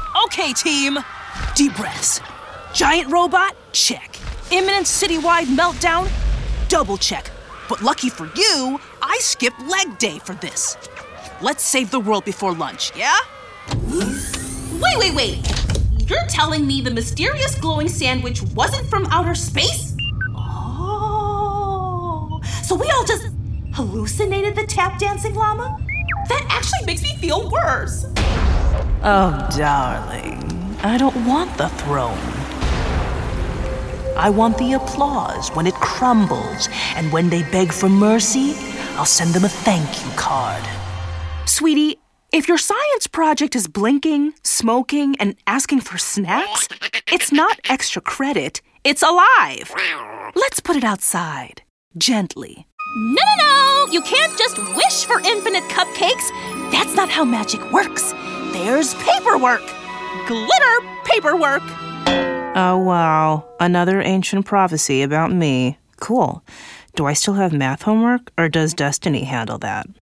Okay, team. Deep breaths. Giant robot? Check. Imminent citywide meltdown? Double check. But lucky for you, I skipped leg day for this. Let's save the world before lunch, yeah? Wait. You're telling me the mysterious glowing sandwich wasn't from outer space? Oh, so we all just hallucinated the tap dancing llama? That actually makes me feel worse. Oh, darling, I don't want the throne. I want the applause when it crumbles, and when they beg for mercy, I'll send them a thank you card. Sweetie, if your science project is blinking, smoking, and asking for snacks, it's not extra credit, it's alive. Let's put it outside, gently. No! You can't just wish for infinite cupcakes. That's not how magic works. There's paperwork. Glitter paperwork. Oh, wow. Another ancient prophecy about me. Cool. Do I still have math homework, or does Destiny handle that?